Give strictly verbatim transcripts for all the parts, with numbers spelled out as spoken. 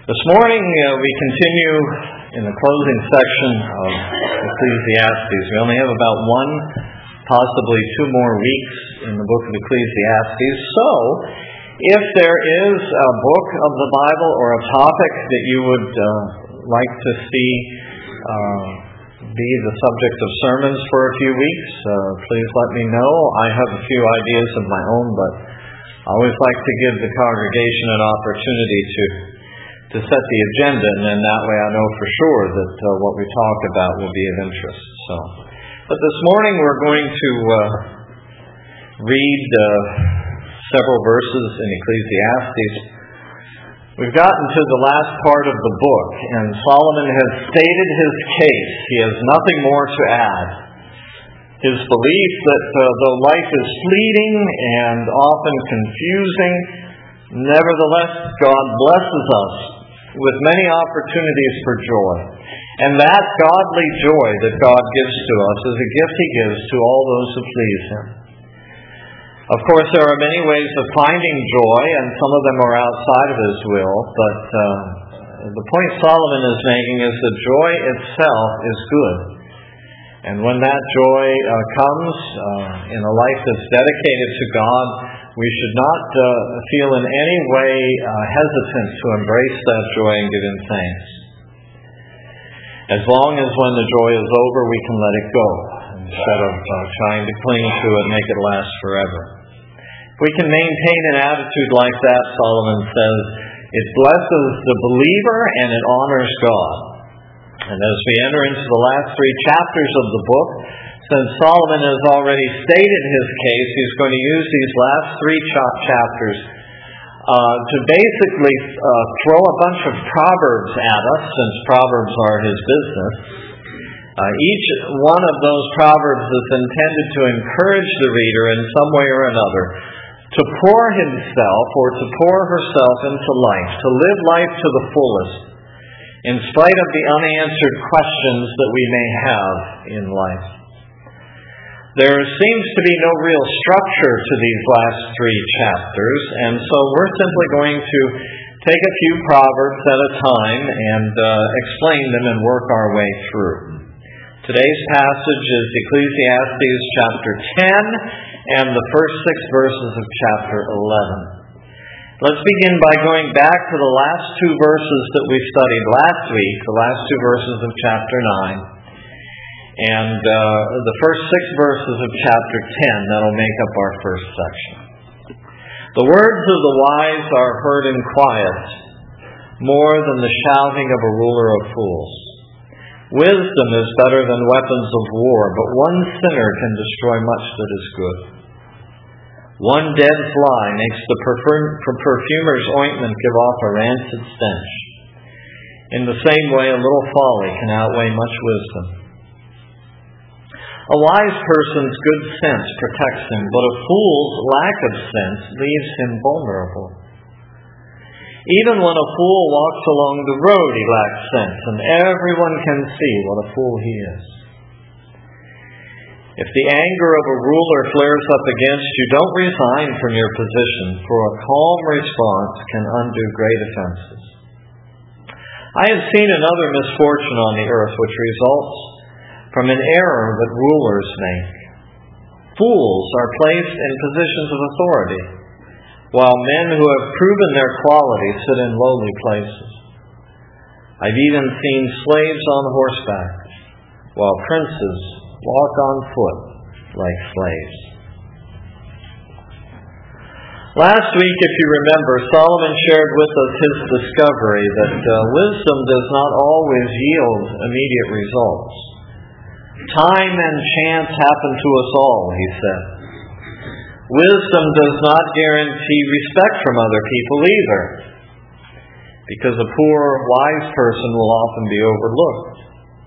This morning uh, we continue in the closing section of Ecclesiastes. We only have about one, possibly two more weeks in the book of Ecclesiastes. So, if there is a book of the Bible or a topic that you would uh, like to see uh, be the subject of sermons for a few weeks, uh, please let me know. I have a few ideas of my own, but I always like to give the congregation an opportunity to to set the agenda, and then that way I know for sure that uh, what we talk about will be of interest. So, but this morning we're going to uh, read uh, several verses in Ecclesiastes. We've gotten to the last part of the book, and Solomon has stated his case. He has nothing more to add. His belief that uh, though life is fleeting and often confusing, nevertheless God blesses us with many opportunities for joy. And that godly joy that God gives to us is a gift He gives to all those who please Him. Of course, there are many ways of finding joy, and some of them are outside of His will, but uh, the point Solomon is making is that joy itself is good. And when that joy uh, comes uh, in a life that's dedicated to God, we should not uh, feel in any way uh, hesitant to embrace that joy and give Him thanks. As long as when the joy is over, we can let it go, instead of uh, trying to cling to it and make it last forever. If we can maintain an attitude like that, Solomon says, it blesses the believer and it honors God. And as we enter into the last three chapters of the book, since Solomon has already stated his case, he's going to use these last three ch- chapters uh, to basically uh, throw a bunch of proverbs at us, since proverbs are his business. Uh, each one of those proverbs is intended to encourage the reader in some way or another to pour himself or to pour herself into life, to live life to the fullest, in spite of the unanswered questions that we may have in life. There seems to be no real structure to these last three chapters, and so we're simply going to take a few proverbs at a time and uh, explain them and work our way through. Today's passage is Ecclesiastes chapter ten and the first six verses of chapter eleven. Let's begin by going back to the last two verses that we studied last week, the last two verses of chapter nine. And uh, the first six verses of chapter ten, that'll make up our first section. The words of the wise are heard in quiet, more than the shouting of a ruler of fools. Wisdom is better than weapons of war, but one sinner can destroy much that is good. One dead fly makes the perfum- perfumer's ointment give off a rancid stench. In the same way, a little folly can outweigh much wisdom. A wise person's good sense protects him, but a fool's lack of sense leaves him vulnerable. Even when a fool walks along the road, he lacks sense, and everyone can see what a fool he is. If the anger of a ruler flares up against you, don't resign from your position, for a calm response can undo great offenses. I have seen another misfortune on the earth which results from an error that rulers make. Fools are placed in positions of authority, while men who have proven their quality sit in lowly places. I've even seen slaves on horseback, while princes walk on foot like slaves. Last week, if you remember, Solomon shared with us his discovery that uh, wisdom does not always yield immediate results. Time and chance happen to us all, he said. Wisdom does not guarantee respect from other people either, because a poor, wise person will often be overlooked.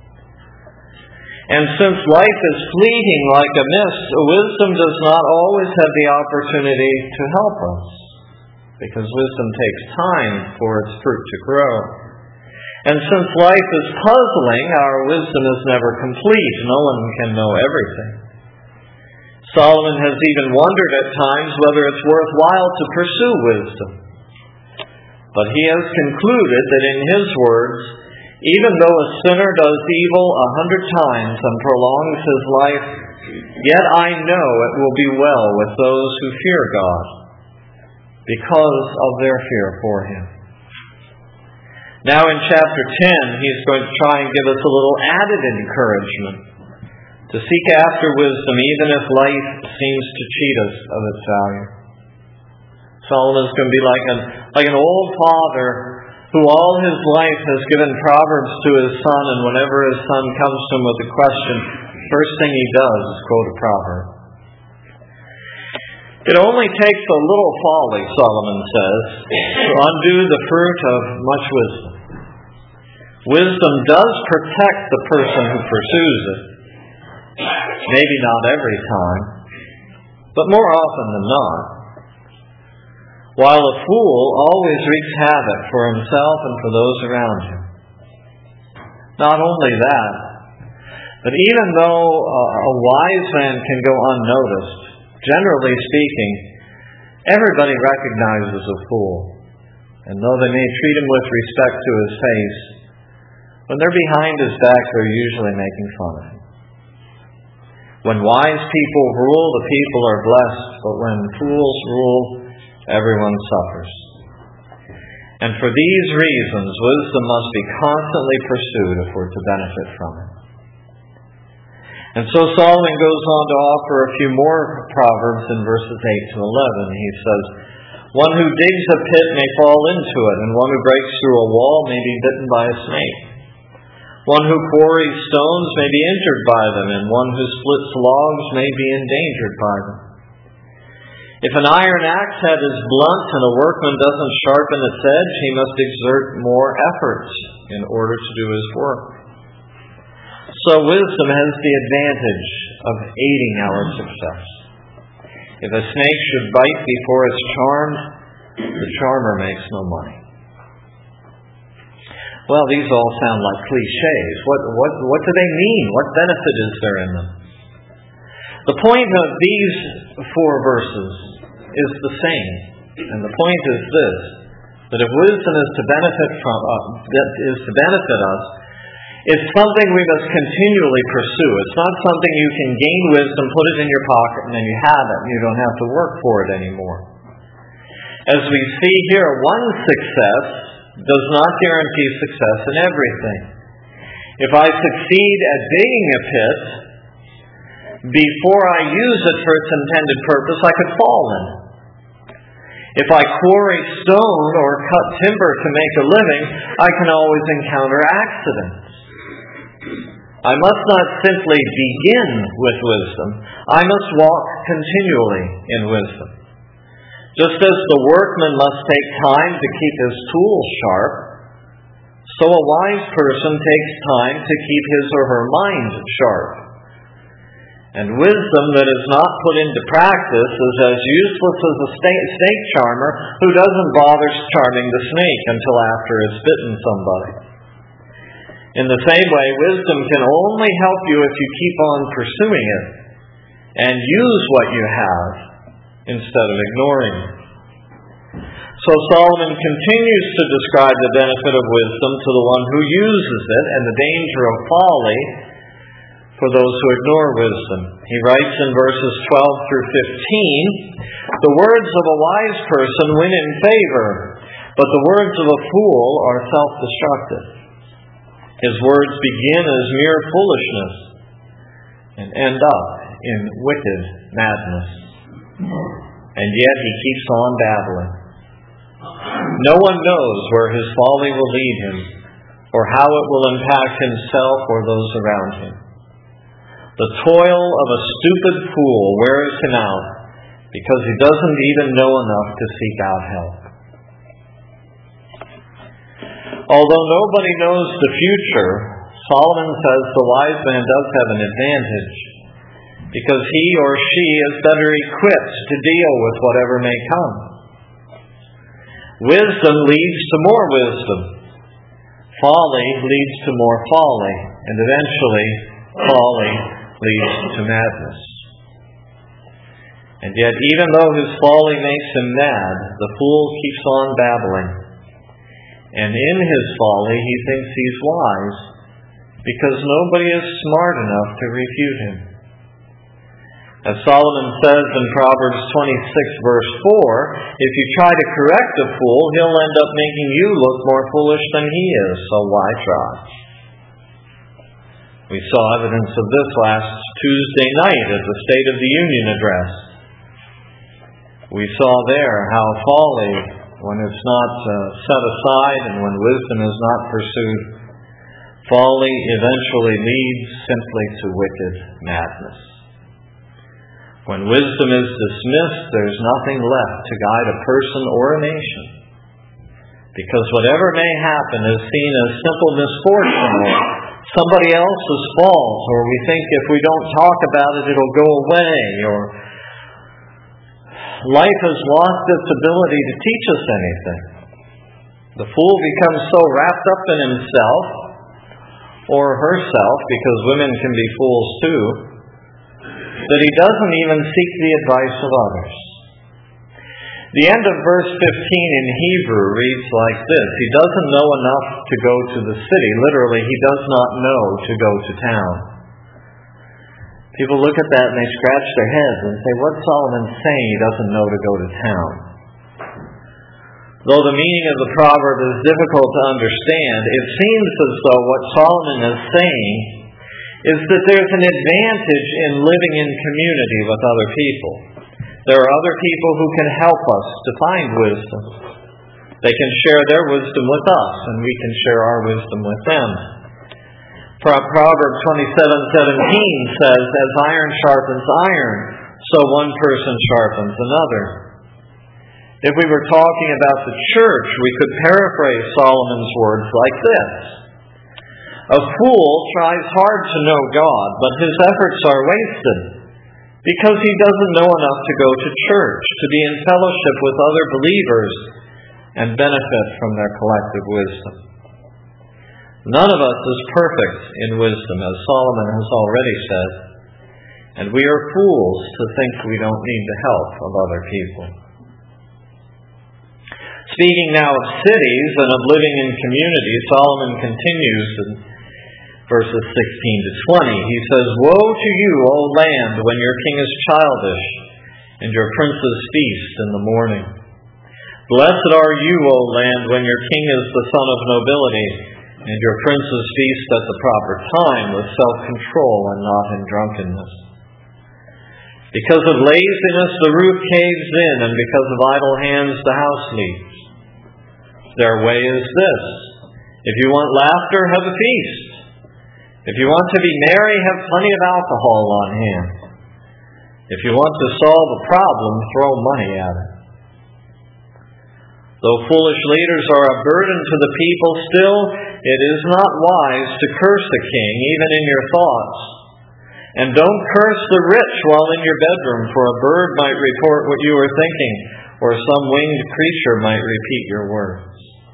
And since life is fleeting like a mist, wisdom does not always have the opportunity to help us, because wisdom takes time for its fruit to grow. And since life is puzzling, our wisdom is never complete. No one can know everything. Solomon has even wondered at times whether it's worthwhile to pursue wisdom. But he has concluded that in his words, even though a sinner does evil a hundred times and prolongs his life, yet I know it will be well with those who fear God, because of their fear for him. Now in chapter ten, he's going to try and give us a little added encouragement to seek after wisdom even if life seems to cheat us of its value. Solomon is going to be like an, like an old father who all his life has given Proverbs to his son, and whenever his son comes to him with a question, first thing he does is quote a proverb. It only takes a little folly, Solomon says, to undo the fruit of much wisdom. Wisdom does protect the person who pursues it. Maybe not every time, but more often than not. While a fool always wreaks havoc for himself and for those around him. Not only that, but even though a wise man can go unnoticed, generally speaking, everybody recognizes a fool. And though they may treat him with respect to his face, when they're behind his back, they're usually making fun of him. When wise people rule, the people are blessed, but when fools rule, everyone suffers. And for these reasons, wisdom must be constantly pursued if we're to benefit from it. And so Solomon goes on to offer a few more proverbs in verses eight to eleven. He says, one who digs a pit may fall into it, and one who breaks through a wall may be bitten by a snake. One who quarries stones may be injured by them, and one who splits logs may be endangered by them. If an iron axe head is blunt and a workman doesn't sharpen its edge, he must exert more efforts in order to do his work. So wisdom has the advantage of aiding our success. If a snake should bite before it's charmed, the charmer makes no money. Well, these all sound like cliches. What, what, what do they mean? What benefit is there in them? The point of these four verses is the same. And the point is this, that if wisdom is to benefit from uh, is to benefit us, it's something we must continually pursue. It's not something you can gain wisdom, put it in your pocket, and then you have it, and you don't have to work for it anymore. As we see here, one success does not guarantee success in everything. If I succeed at digging a pit, before I use it for its intended purpose, I could fall in it. If I quarry stone or cut timber to make a living, I can always encounter accidents. I must not simply begin with wisdom. I must walk continually in wisdom. Just as the workman must take time to keep his tools sharp, so a wise person takes time to keep his or her mind sharp. And wisdom that is not put into practice is as useless as a snake charmer who doesn't bother charming the snake until after it's bitten somebody. In the same way, wisdom can only help you if you keep on pursuing it and use what you have instead of ignoring it. So Solomon continues to describe the benefit of wisdom to the one who uses it and the danger of folly for those who ignore wisdom. He writes in verses twelve through fifteen, the words of a wise person win in favor, but the words of a fool are self-destructive. His words begin as mere foolishness and end up in wicked madness. And yet he keeps on babbling. No one knows where his folly will lead him or how it will impact himself or those around him. The toil of a stupid fool wears him out because he doesn't even know enough to seek out help. Although nobody knows the future, Solomon says the wise man does have an advantage because he or she is better equipped to deal with whatever may come. Wisdom leads to more wisdom. Folly leads to more folly, and eventually folly leads to madness. And yet, even though his folly makes him mad, the fool keeps on babbling. And in his folly, he thinks he's wise because nobody is smart enough to refute him. As Solomon says in Proverbs twenty-six, verse four, if you try to correct a fool, he'll end up making you look more foolish than he is, so why try? We saw evidence of this last Tuesday night at the State of the Union address. We saw there how folly, when it's not uh, set aside and when wisdom is not pursued, folly eventually leads simply to wicked madness. When wisdom is dismissed, there's nothing left to guide a person or a nation, because whatever may happen is seen as simple misfortune or somebody else's fault, or we think if we don't talk about it, it'll go away, or life has lost its ability to teach us anything. The fool becomes so wrapped up in himself or herself, because women can be fools too, that he doesn't even seek the advice of others. The end of verse fifteen in Hebrew reads like this: he doesn't know enough to go to the city. Literally, he does not know to go to town. People look at that and they scratch their heads and say, what's Solomon saying? He doesn't know to go to town. Though the meaning of the proverb is difficult to understand, it seems as though what Solomon is saying is that there's an advantage in living in community with other people. There are other people who can help us to find wisdom. They can share their wisdom with us, and we can share our wisdom with them. Proverbs twenty-seven seventeen says, as iron sharpens iron, so one person sharpens another. If we were talking about the church, we could paraphrase Solomon's words like this: a fool tries hard to know God, but his efforts are wasted, because he doesn't know enough to go to church, to be in fellowship with other believers, and benefit from their collective wisdom. None of us is perfect in wisdom, as Solomon has already said, and we are fools to think we don't need the help of other people. Speaking now of cities and of living in community, Solomon continues in verses sixteen to twenty. He says, woe to you, O land, when your king is childish, and your princes feast in the morning. Blessed are you, O land, when your king is the son of nobility, and your princes feast at the proper time with self-control and not in drunkenness. Because of laziness the roof caves in, and because of idle hands the house leaks. Their way is this: if you want laughter, have a feast. If you want to be merry, have plenty of alcohol on hand. If you want to solve a problem, throw money at it. Though foolish leaders are a burden to the people, still it is not wise to curse the king, even in your thoughts. And don't curse the rich while in your bedroom, for a bird might report what you are thinking, or some winged creature might repeat your words.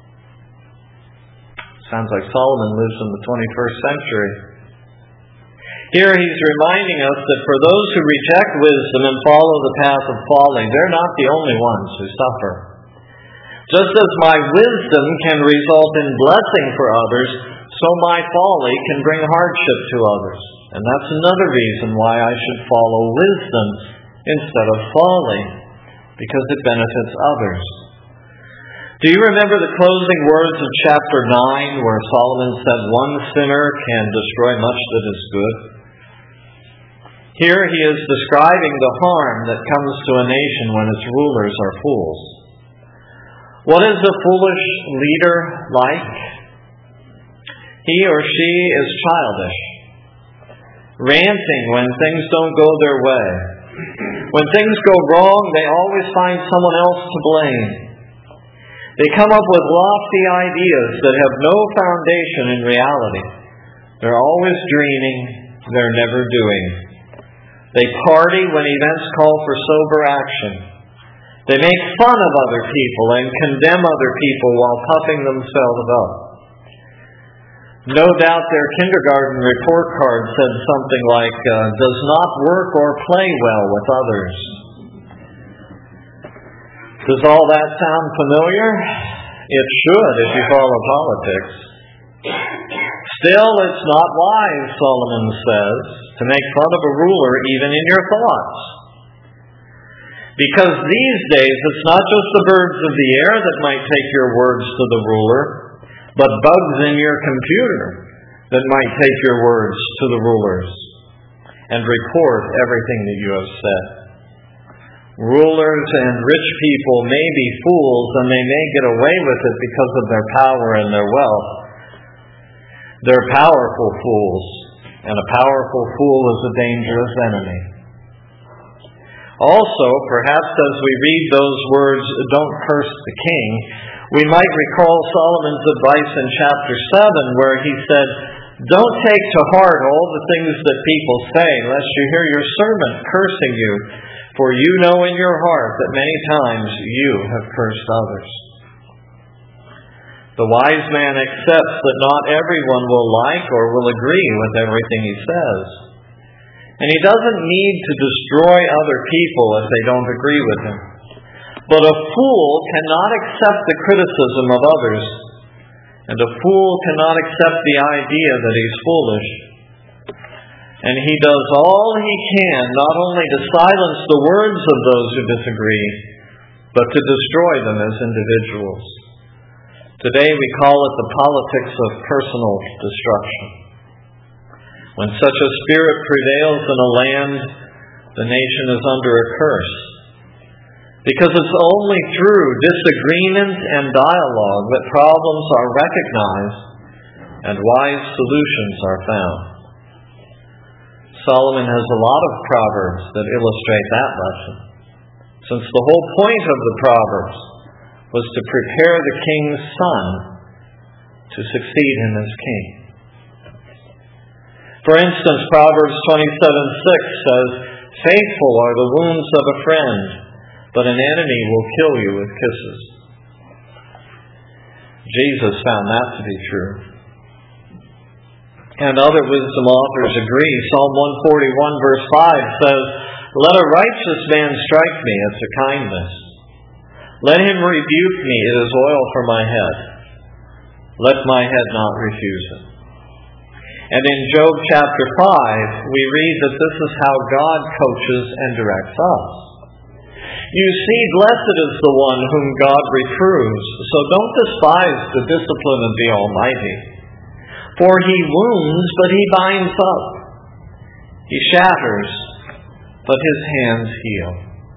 Sounds like Solomon lives in the twenty-first century. Here he's reminding us that for those who reject wisdom and follow the path of folly, they're not the only ones who suffer. Just as my wisdom can result in blessing for others, so my folly can bring hardship to others. And that's another reason why I should follow wisdom instead of folly, because it benefits others. Do you remember the closing words of chapter nine, where Solomon said one sinner can destroy much that is good? Here he is describing the harm that comes to a nation when its rulers are fools. What is a foolish leader like? He or she is childish, ranting when things don't go their way. When things go wrong, they always find someone else to blame. They come up with lofty ideas that have no foundation in reality. They're always dreaming, they're never doing. They party when events call for sober action. They make fun of other people and condemn other people while puffing themselves up. No doubt their kindergarten report card said something like, uh, does not work or play well with others. Does all that sound familiar? It should if you follow politics. Still, it's not wise, Solomon says, to make fun of a ruler even in your thoughts. Because these days, it's not just the birds of the air that might take your words to the ruler, but bugs in your computer that might take your words to the rulers and record everything that you have said. Rulers and rich people may be fools, and they may get away with it because of their power and their wealth. They're powerful fools, and a powerful fool is a dangerous enemy. Also, perhaps as we read those words, "Don't curse the king," we might recall Solomon's advice in chapter seven, where he said, "Don't take to heart all the things that people say, lest you hear your servant cursing you, for you know in your heart that many times you have cursed others." The wise man accepts that not everyone will like or will agree with everything he says. And he doesn't need to destroy other people if they don't agree with him. But a fool cannot accept the criticism of others, and a fool cannot accept the idea that he's foolish. And he does all he can not only to silence the words of those who disagree, but to destroy them as individuals. Today we call it the politics of personal destruction. When such a spirit prevails in a land, the nation is under a curse. Because it's only through disagreement and dialogue that problems are recognized and wise solutions are found. Solomon has a lot of proverbs that illustrate that lesson, since the whole point of the proverbs was to prepare the king's son to succeed him as king. For instance, Proverbs twenty-seven six says, "Faithful are the wounds of a friend, but an enemy will kill you with kisses." Jesus found that to be true. And other wisdom authors agree. Psalm one forty-one verse five says, "Let a righteous man strike me, it's a kindness. Let him rebuke me, it is oil for my head. Let my head not refuse it." And in Job chapter five, we read that this is how God coaches and directs us. "You see, blessed is the one whom God reproves, so don't despise the discipline of the Almighty. For he wounds, but he binds up. He shatters, but his hands heal."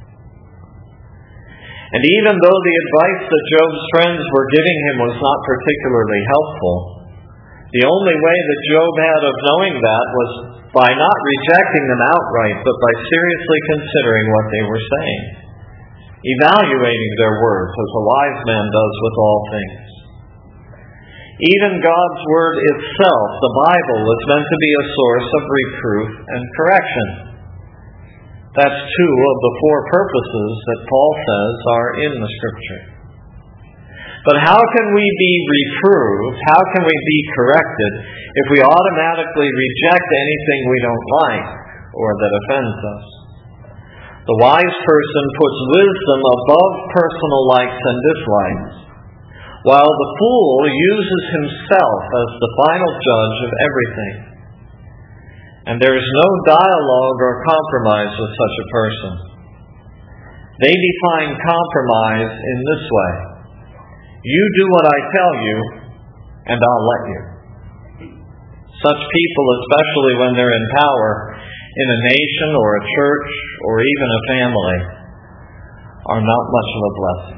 And even though the advice that Job's friends were giving him was not particularly helpful, the only way that Job had of knowing that was by not rejecting them outright, but by seriously considering what they were saying, evaluating their words as a wise man does with all things. Even God's Word itself, the Bible, is meant to be a source of reproof and correction. That's two of the four purposes that Paul says are in the Scripture. But how can we be reproved, how can we be corrected, if we automatically reject anything we don't like or that offends us? The wise person puts wisdom above personal likes and dislikes, while the fool uses himself as the final judge of everything. And there is no dialogue or compromise with such a person. They define compromise in this way: you do what I tell you, and I'll let you. Such people, especially when they're in power, in a nation or a church or even a family, are not much of a blessing.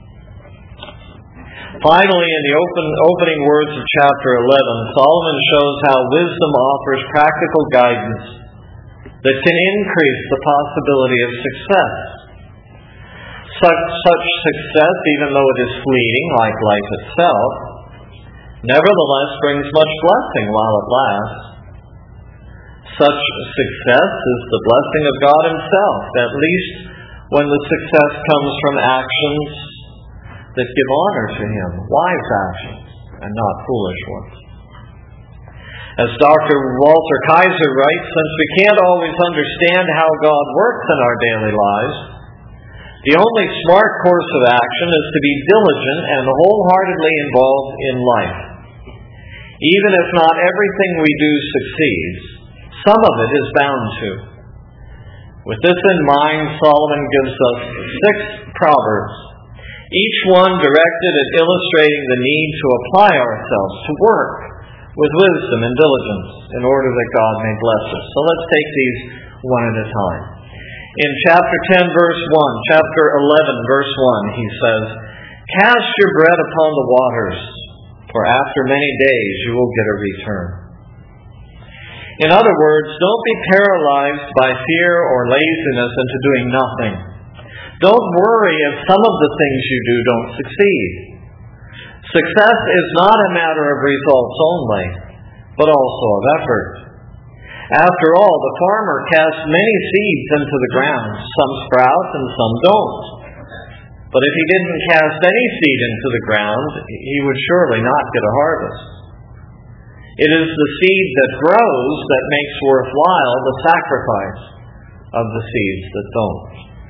Finally, in the open, opening words of chapter eleven, Solomon shows how wisdom offers practical guidance that can increase the possibility of success. Such, such success, even though it is fleeting, like life itself, nevertheless brings much blessing while it lasts. Such success is the blessing of God Himself, at least when the success comes from actions that give honor to Him, wise actions, and not foolish ones. As Doctor Walter Kaiser writes, since we can't always understand how God works in our daily lives, The only smart course of action is to be diligent and wholeheartedly involved in life. Even if not everything we do succeeds, some of it is bound to. With this in mind, Solomon gives us six proverbs, each one directed at illustrating the need to apply ourselves to work with wisdom and diligence in order that God may bless us. So let's take these one at a time. In chapter ten, verse one, chapter eleven, verse one, he says, "Cast your bread upon the waters, for after many days you will get a return." In other words, don't be paralyzed by fear or laziness into doing nothing. Don't worry if some of the things you do don't succeed. Success is not a matter of results only, but also of effort. After all, the farmer casts many seeds into the ground. Some sprout and some don't. But if he didn't cast any seed into the ground, he would surely not get a harvest. It is the seed that grows that makes worthwhile the sacrifice of the seeds that don't.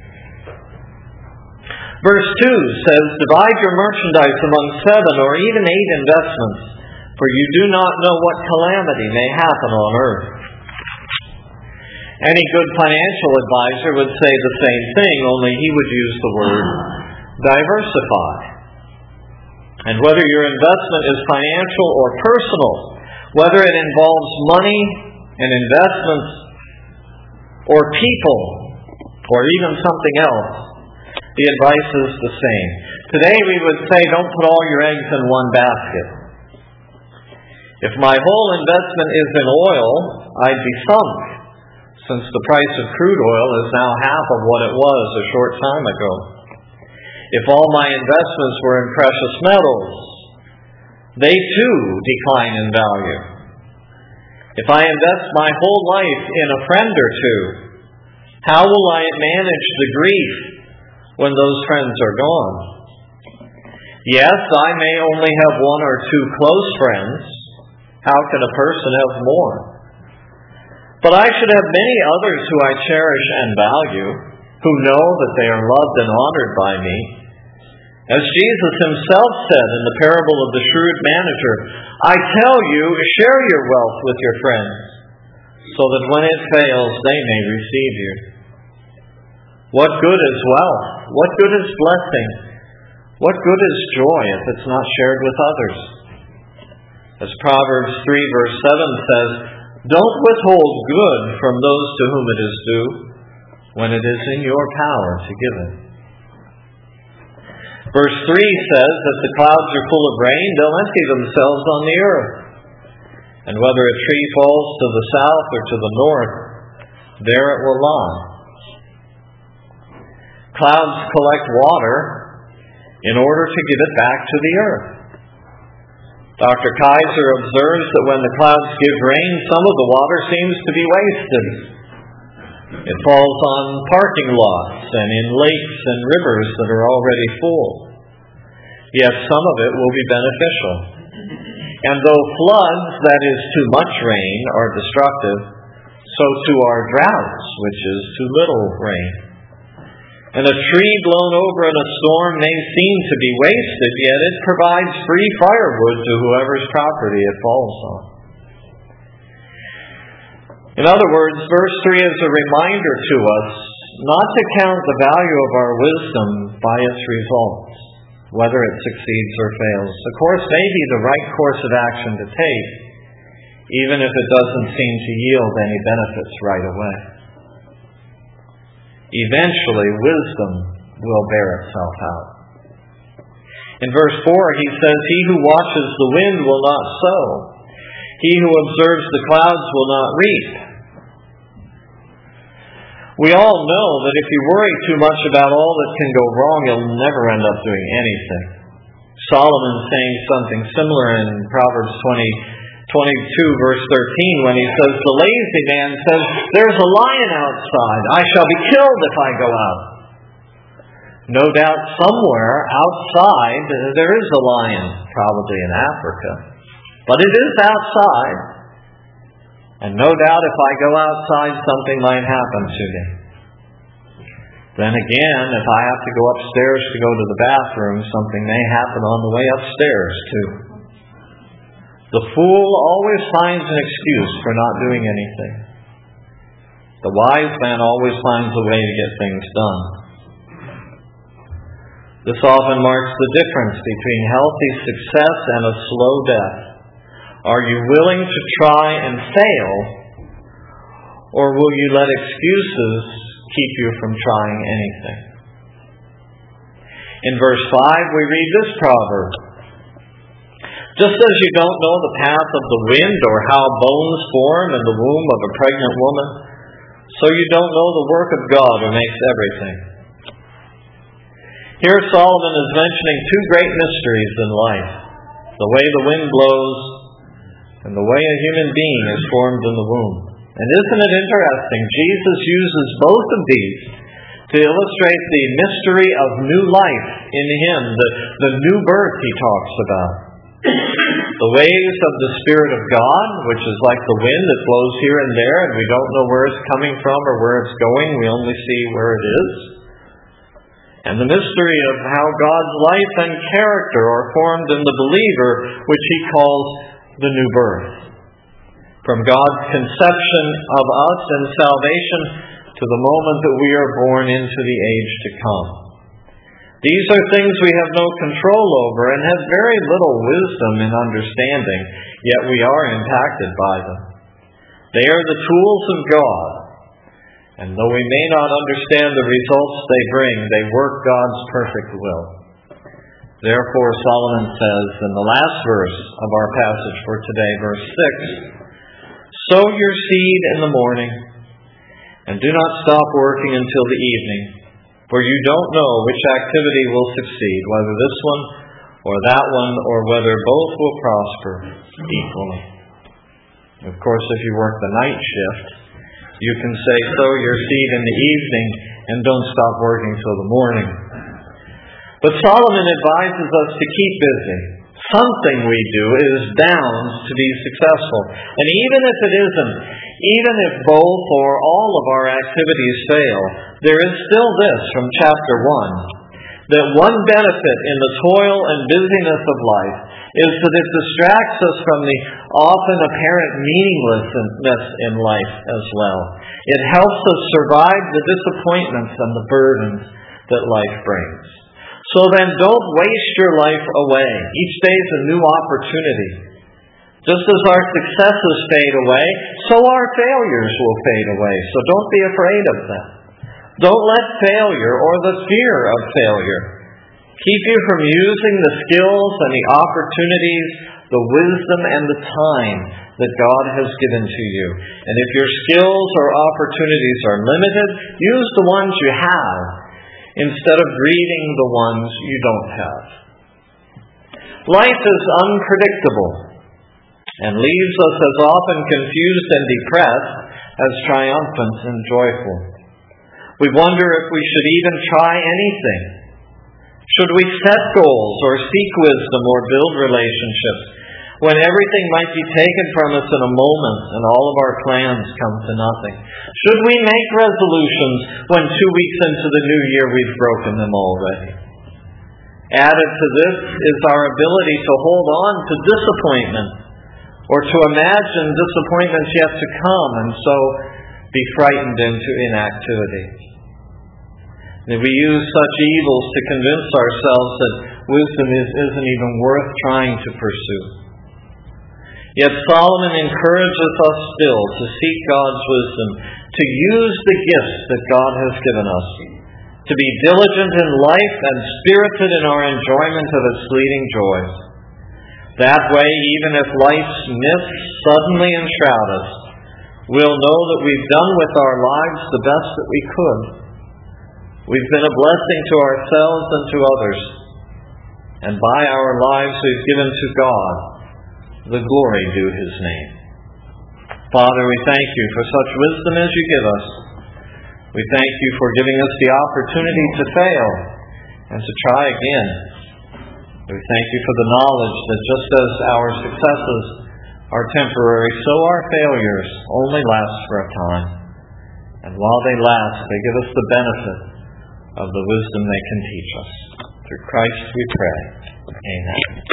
Verse two says, "Divide your merchandise among seven or even eight investments, for you do not know what calamity may happen on earth." Any good financial advisor would say the same thing, only he would use the word diversify. And whether your investment is financial or personal, whether it involves money and investments or people or even something else, the advice is the same. Today we would say, don't put all your eggs in one basket. If my whole investment is in oil, I'd be sunk, since the price of crude oil is now half of what it was a short time ago. If all my investments were in precious metals, they too decline in value. If I invest my whole life in a friend or two, how will I manage the grief when those friends are gone? Yes, I may only have one or two close friends. How can a person have more? But I should have many others who I cherish and value, who know that they are loved and honored by me. As Jesus himself said in the parable of the shrewd manager, "I tell you, share your wealth with your friends, so that when it fails, they may receive you." What good is wealth? What good is blessing? What good is joy if it's not shared with others? As Proverbs three verse seven says, "Don't withhold good from those to whom it is due, when it is in your power to give it." Verse three says, "If the clouds are full of rain, they'll empty themselves on the earth. And whether a tree falls to the south or to the north, there it will lie." Clouds collect water in order to give it back to the earth. Doctor Kaiser observes that when the clouds give rain, some of the water seems to be wasted. It falls on parking lots and in lakes and rivers that are already full. Yet some of it will be beneficial. And though floods, that is too much rain, are destructive, so too are droughts, which is too little rain. And a tree blown over in a storm may seem to be wasted, yet it provides free firewood to whoever's property it falls on. In other words, verse three is a reminder to us not to count the value of our wisdom by its results, whether it succeeds or fails. The course may be the right course of action to take, even if it doesn't seem to yield any benefits right away. Eventually, wisdom will bear itself out. In verse four, he says, "He who watches the wind will not sow. He who observes the clouds will not reap." We all know that if you worry too much about all that can go wrong, you'll never end up doing anything. Solomon's saying something similar in Proverbs twenty, twenty-two, verse thirteen, when he says, "The lazy man says, 'There's a lion outside. I shall be killed if I go out.'" No doubt somewhere outside there is a lion, probably in Africa. But it is outside. And no doubt if I go outside, something might happen to me. Then again, if I have to go upstairs to go to the bathroom, something may happen on the way upstairs too. The fool always finds an excuse for not doing anything. The wise man always finds a way to get things done. This often marks the difference between healthy success and a slow death. Are you willing to try and fail, or will you let excuses keep you from trying anything? In verse five, we read this proverb. Just as you don't know the path of the wind or how bones form in the womb of a pregnant woman, so you don't know the work of God who makes everything. Here Solomon is mentioning two great mysteries in life: the way the wind blows and the way a human being is formed in the womb. And isn't it interesting? Jesus uses both of these to illustrate the mystery of new life in Him, the, the new birth He talks about. The ways of the Spirit of God, which is like the wind that blows here and there, and we don't know where it's coming from or where it's going. We only see where it is. And the mystery of how God's life and character are formed in the believer, which He calls the new birth. From God's conception of us in salvation to the moment that we are born into the age to come. These are things we have no control over and have very little wisdom in understanding, yet we are impacted by them. They are the tools of God, and though we may not understand the results they bring, they work God's perfect will. Therefore, Solomon says in the last verse of our passage for today, verse six, sow your seed in the morning, and do not stop working until the evening, for you don't know which activity will succeed, whether this one or that one, or whether both will prosper equally. Of course, if you work the night shift, you can say sow your seed in the evening and don't stop working till the morning. But Solomon advises us to keep busy. Something we do is bound to be successful. And even if it isn't, even if both or all of our activities fail, there is still this from chapter one, that one benefit in the toil and busyness of life is that it distracts us from the often apparent meaninglessness in life as well. It helps us survive the disappointments and the burdens that life brings. So then, don't waste your life away. Each day is a new opportunity. Just as our successes fade away, so our failures will fade away. So don't be afraid of them. Don't let failure or the fear of failure keep you from using the skills and the opportunities, the wisdom and the time that God has given to you. And if your skills or opportunities are limited, use the ones you have instead of greeting the ones you don't have. Life is unpredictable and leaves us as often confused and depressed as triumphant and joyful. We wonder if we should even try anything. Should we set goals or seek wisdom or build relationships when everything might be taken from us in a moment and all of our plans come to nothing? Should we make resolutions when two weeks into the new year we've broken them already? Added to this is our ability to hold on to disappointment or to imagine disappointments yet to come and so be frightened into inactivity. And we use such evils to convince ourselves that wisdom is, isn't even worth trying to pursue. Yet Solomon encourages us still to seek God's wisdom, to use the gifts that God has given us, to be diligent in life and spirited in our enjoyment of its fleeting joys. That way, even if life's mists suddenly enshroud us, we'll know that we've done with our lives the best that we could. We've been a blessing to ourselves and to others, and by our lives we've given to God the glory due His name. Father, we thank You for such wisdom as You give us. We thank You for giving us the opportunity to fail and to try again. We thank You for the knowledge that just as our successes are temporary, so our failures only last for a time. And while they last, they give us the benefit of the wisdom they can teach us. Through Christ we pray. Amen.